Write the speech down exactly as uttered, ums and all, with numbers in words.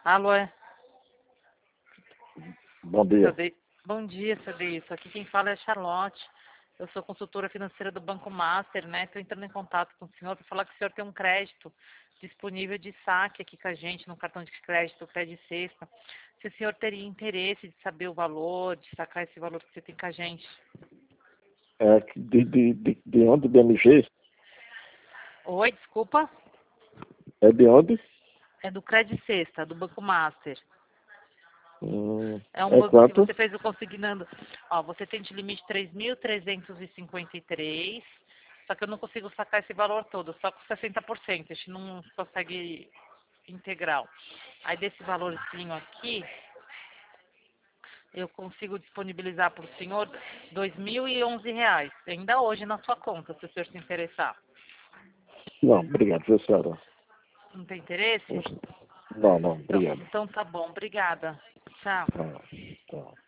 Alô, é? Bom dia. Sade- Bom dia, Sadeisso. Aqui quem fala é a Charlotte. Eu sou consultora financeira do Banco Master, né? Estou entrando em contato com o senhor para falar que o senhor tem um crédito disponível de saque aqui com a gente no cartão de crédito, Crédito Sexta. Se o senhor teria interesse de saber o valor, de sacar esse valor que você tem com a gente. É de, de, de, de onde? B M G? Oi, desculpa. É de onde? É do Crédito Sexta, do Banco Master. Hum, É um é banco que quanto? você fez o consignando. Ó, você tem de limite três mil trezentos e cinquenta e três. Só que eu não consigo sacar esse valor todo, só com sessenta por cento. A gente não consegue integral. Aí desse valorzinho aqui, eu consigo disponibilizar para o senhor dois mil e onze reais. Ainda hoje na sua conta, se o senhor se interessar. Não, obrigado, viu, senhora? Não tem interesse? Não, não, Então, obrigado. então tá bom, obrigada. Tchau. Tá, tá.